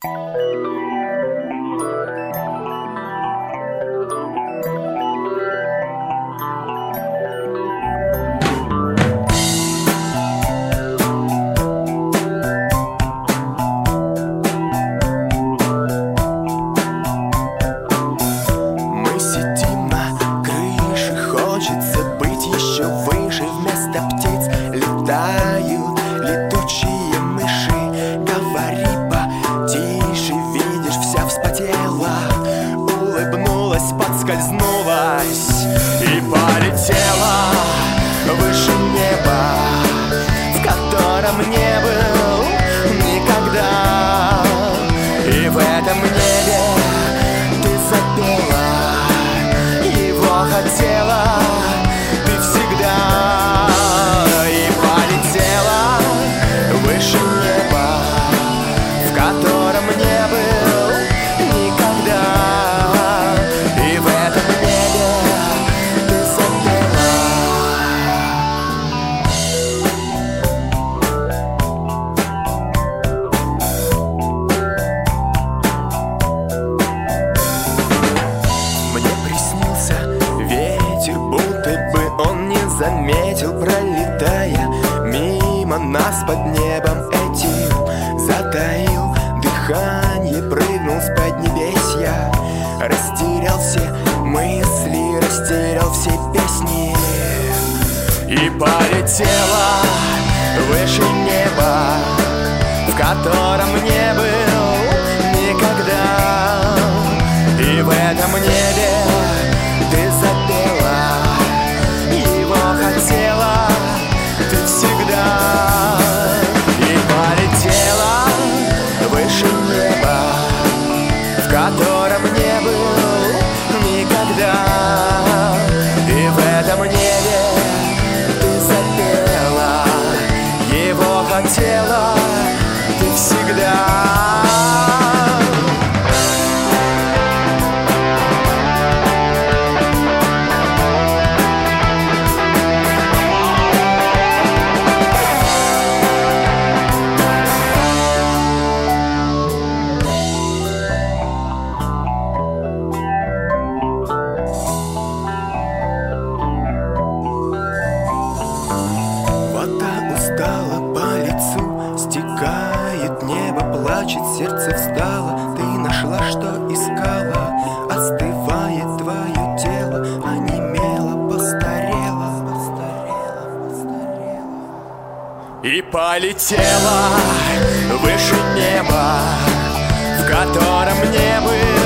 Летучие мыши, говори потише, видишь, вся вспотела, улыбнулась, подскользнулась и полетела выше неба, в котором не был никогда. И в этом небе ты запела, его хотела ты всегда. Выше неба, в котором не был никогда. И в этом небе ты запела. Мне приснился ветер, будто бы он не заметил, пролетая мимо нас под небом этим, затаил дыхание, прыгнул с поднебесья, растерял все мысли, растерял все песни и полетела выше неба, в котором не был никогда. И в этом небе ты запела, его хотела ты всегда. И полетела выше неба, в котором не был никогда. И в этом небе ты запела, его хотела ты всегда. По лицу стекает небо, плачет, сердце встало. Ты нашла, что искала, остывает твое тело, онемело, постарело. И полетела выше неба, в котором не было